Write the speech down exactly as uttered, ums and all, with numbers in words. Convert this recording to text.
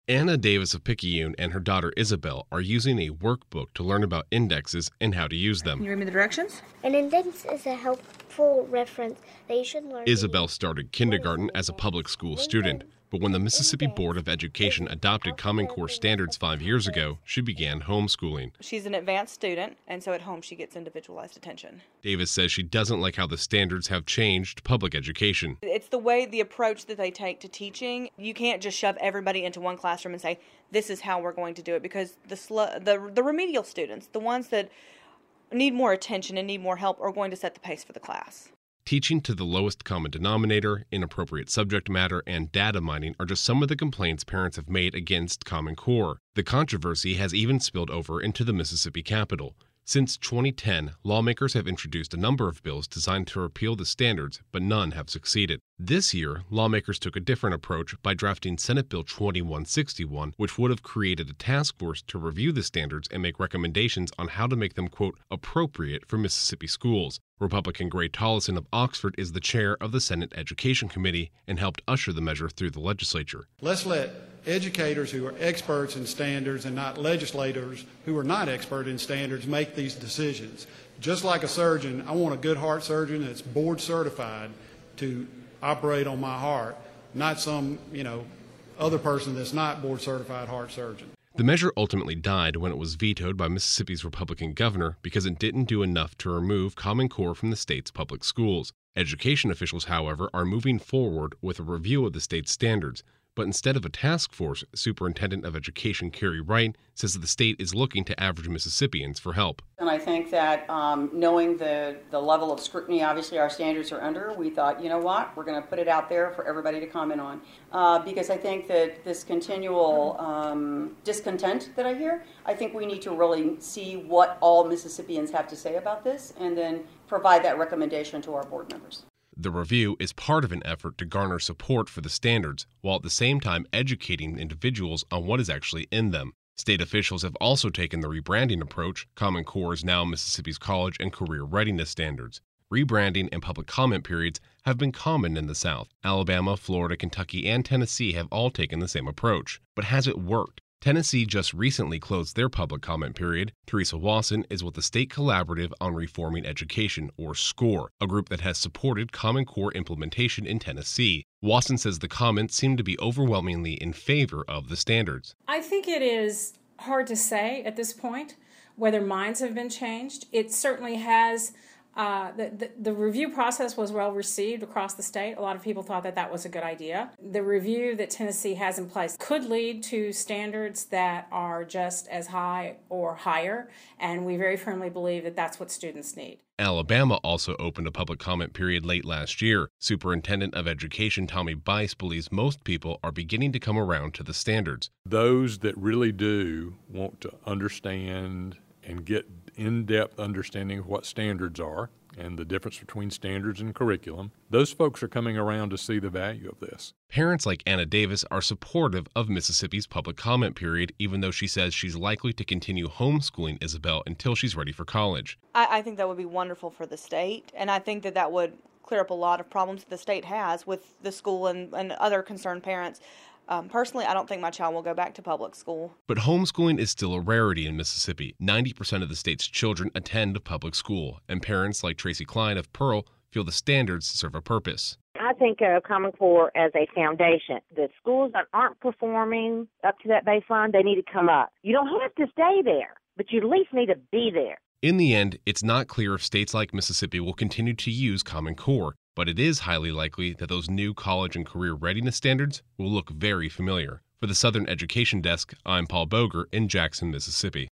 Anna Davis of Picayune and her daughter Isabel are using a workbook to learn about indexes and how to use them. Can you read me the directions? An index is a helpful reference that you should learn. Isabel started kindergarten as a public school student, but when the Mississippi Board of Education adopted Common Core standards five years ago, she began homeschooling. She's an advanced student, and so at home she gets individualized attention. Davis says she doesn't like how the standards have changed public education. It's the way, the approach that they take to teaching. You can't just shove everybody into one classroom and say, this is how we're going to do it, because the sl- the, the remedial students, the ones that need more attention and need more help, are going to set the pace for the class. Teaching to the lowest common denominator, inappropriate subject matter, and data mining are just some of the complaints parents have made against Common Core. The controversy has even spilled over into the Mississippi Capitol. Since twenty ten, lawmakers have introduced a number of bills designed to repeal the standards, but none have succeeded. This year, lawmakers took a different approach by drafting Senate Bill twenty-one sixty-one, which would have created a task force to review the standards and make recommendations on how to make them, quote, appropriate for Mississippi schools. Republican Gray Tollison of Oxford is the chair of the Senate Education Committee and helped usher the measure through the legislature. Let's let educators who are experts in standards and not legislators who are not expert in standards make these decisions. Just like a surgeon, I want a good heart surgeon that's board certified to operate on my heart, not some, you know, other person that's not board certified heart surgeon. The measure ultimately died when it was vetoed by Mississippi's Republican governor because it didn't do enough to remove Common Core from the state's public schools. Education officials, however, are moving forward with a review of the state's standards. But instead of a task force, Superintendent of Education Carrie Wright says that the state is looking to average Mississippians for help. And I think that um, knowing the, the level of scrutiny, obviously our standards are under, we thought, you know what, we're going to put it out there for everybody to comment on. Uh, because I think that this continual um, discontent that I hear, I think we need to really see what all Mississippians have to say about this and then provide that recommendation to our board members. The review is part of an effort to garner support for the standards, while at the same time educating individuals on what is actually in them. State officials have also taken the rebranding approach. Common Core is now Mississippi's college and career readiness standards. Rebranding and public comment periods have been common in the South. Alabama, Florida, Kentucky, and Tennessee have all taken the same approach. But has it worked? Tennessee just recently closed their public comment period. Teresa Wasson is with the State Collaborative on Reforming Education, or SCORE, a group that has supported Common Core implementation in Tennessee. Wasson says the comments seem to be overwhelmingly in favor of the standards. I think it is hard to say at this point whether minds have been changed. It certainly has. Uh, the, the, the review process was well received across the state. A lot of people thought that that was a good idea. The review that Tennessee has in place could lead to standards that are just as high or higher, and we very firmly believe that that's what students need. Alabama also opened a public comment period late last year. Superintendent of Education Tommy Bice believes most people are beginning to come around to the standards. Those that really do want to understand and get in-depth understanding of what standards are and the difference between standards and curriculum, those folks are coming around to see the value of this. Parents like Anna Davis are supportive of Mississippi's public comment period, even though she says she's likely to continue homeschooling Isabel until she's ready for college. I, I think that would be wonderful for the state, and I think that that would clear up a lot of problems that the state has with the school and, and other concerned parents. Um, personally, I don't think my child will go back to public school. But homeschooling is still a rarity in Mississippi. ninety percent of the state's children attend public school, and parents like Tracy Klein of Pearl feel the standards serve a purpose. I think of Common Core as a foundation. The schools that aren't performing up to that baseline, they need to come up. You don't have to stay there, but you at least need to be there. In the end, it's not clear if states like Mississippi will continue to use Common Core, but it is highly likely that those new college and career readiness standards will look very familiar. For the Southern Education Desk, I'm Paul Boger in Jackson, Mississippi.